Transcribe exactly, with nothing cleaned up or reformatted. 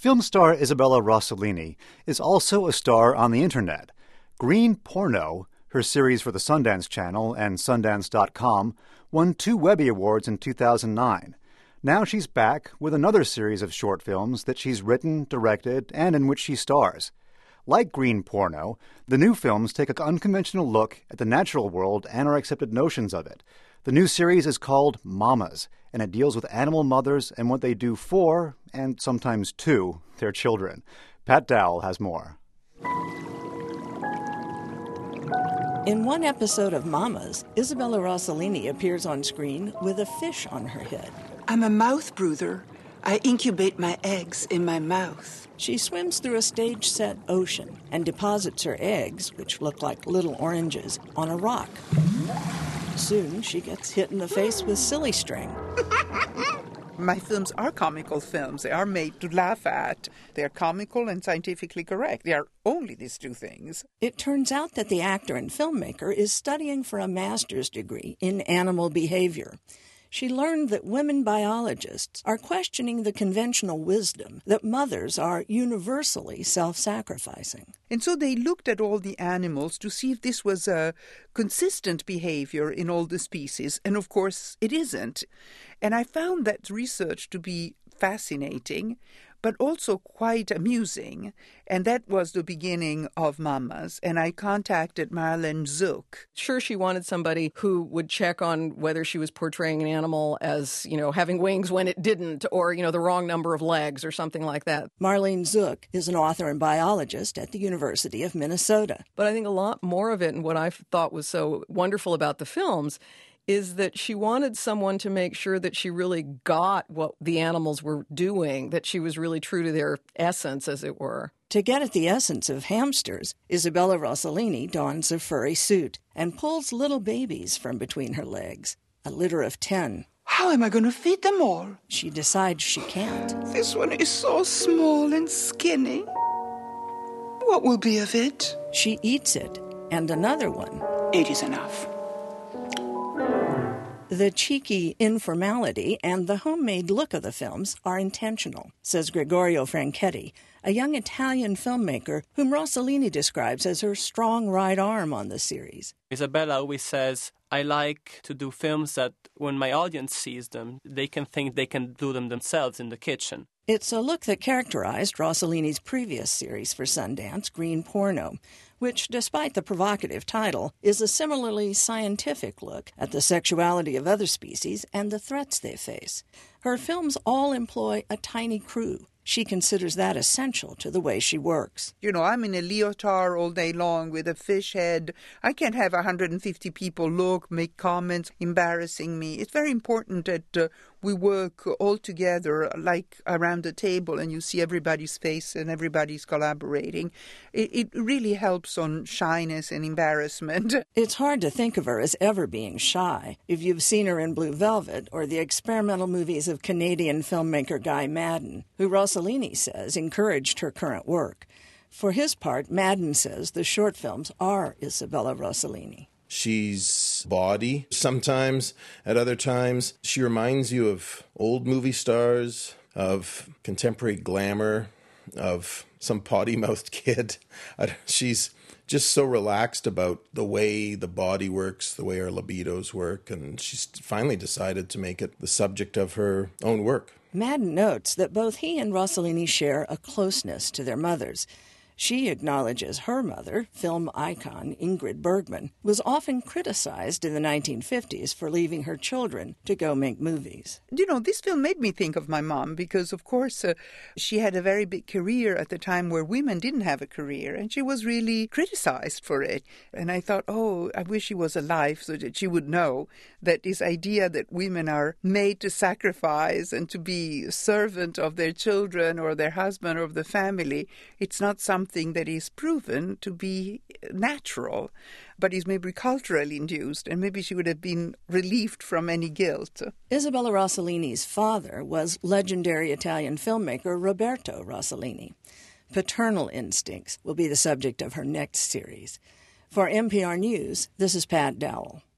Film star Isabella Rossellini is also a star on the internet. Green Porno, her series for the Sundance Channel and Sundance dot com, won two Webby Awards in two thousand nine. Now she's back with another series of short films that she's written, directed, and in which she stars. Like Green Porno, the new films take an unconventional look at the natural world and our accepted notions of it. The new series is called Mamas, and it deals with animal mothers and what they do for, and sometimes to, their children. Pat Dowell has more. In one episode of Mamas, Isabella Rossellini appears on screen with a fish on her head. I'm a mouth brooder. I incubate my eggs in my mouth. She swims through a stage-set ocean and deposits her eggs, which look like little oranges, on a rock. Soon, she gets hit in the face with silly string. My films are comical films. They are made to laugh at. They are comical and scientifically correct. They are only these two things. It turns out that the actor and filmmaker is studying for a master's degree in animal behavior. She learned that women biologists are questioning the conventional wisdom that mothers are universally self-sacrificing. And so they looked at all the animals to see if this was a consistent behavior in all the species. And of course, it isn't. And I found that research to be fascinating, but also quite amusing. And that was the beginning of Mamas. And I contacted Marlene Zuk. Sure, she wanted somebody who would check on whether she was portraying an animal as, you know, having wings when it didn't, or, you know, the wrong number of legs or something like that. Marlene Zuk is an author and biologist at the University of Minnesota. But I think a lot more of it, and what I thought was so wonderful about the films, is that she wanted someone to make sure that she really got what the animals were doing, that she was really true to their essence, as it were. To get at the essence of hamsters, Isabella Rossellini dons a furry suit and pulls little babies from between her legs, a litter of ten. How am I going to feed them all? She decides she can't. This one is so small and skinny. What will be of it? She eats it, and another one. It is enough. The cheeky informality and the homemade look of the films are intentional, says Gregorio Franchetti, a young Italian filmmaker whom Rossellini describes as her strong right arm on the series. Isabella always says, I like to do films that when my audience sees them, they can think they can do them themselves in the kitchen. It's a look that characterized Rossellini's previous series for Sundance, Green Porno, which, despite the provocative title, is a similarly scientific look at the sexuality of other species and the threats they face. Her films all employ a tiny crew. She considers that essential to the way she works. You know, I'm in a leotard all day long with a fish head. I can't have one hundred fifty people look, make comments, embarrassing me. It's very important that uh, we work all together, like around the table, and you see everybody's face and everybody's collaborating. It, it really helps on shyness and embarrassment. It's hard to think of her as ever being shy if you've seen her in Blue Velvet or the experimental movies of Canadian filmmaker Guy Maddin, who Rossellini says encouraged her current work. For his part, Maddin says the short films are Isabella Rossellini. She's bawdy sometimes. At other times, she reminds you of old movie stars, of contemporary glamour, of some potty-mouthed kid. She's just so relaxed about the way the body works, the way our libidos work, and she's finally decided to make it the subject of her own work. Maddin notes that both he and Rossellini share a closeness to their mothers. She acknowledges her mother, film icon Ingrid Bergman, was often criticized in the nineteen fifties for leaving her children to go make movies. You know, this film made me think of my mom because, of course, uh, she had a very big career at the time where women didn't have a career, and she was really criticized for it. And I thought, oh, I wish she was alive so that she would know that this idea that women are made to sacrifice and to be servant of their children or their husband or of the family, it's not something Something that is proven to be natural, but is maybe culturally induced, and maybe she would have been relieved from any guilt. Isabella Rossellini's father was legendary Italian filmmaker Roberto Rossellini. Paternal instincts will be the subject of her next series. For N P R News, this is Pat Dowell.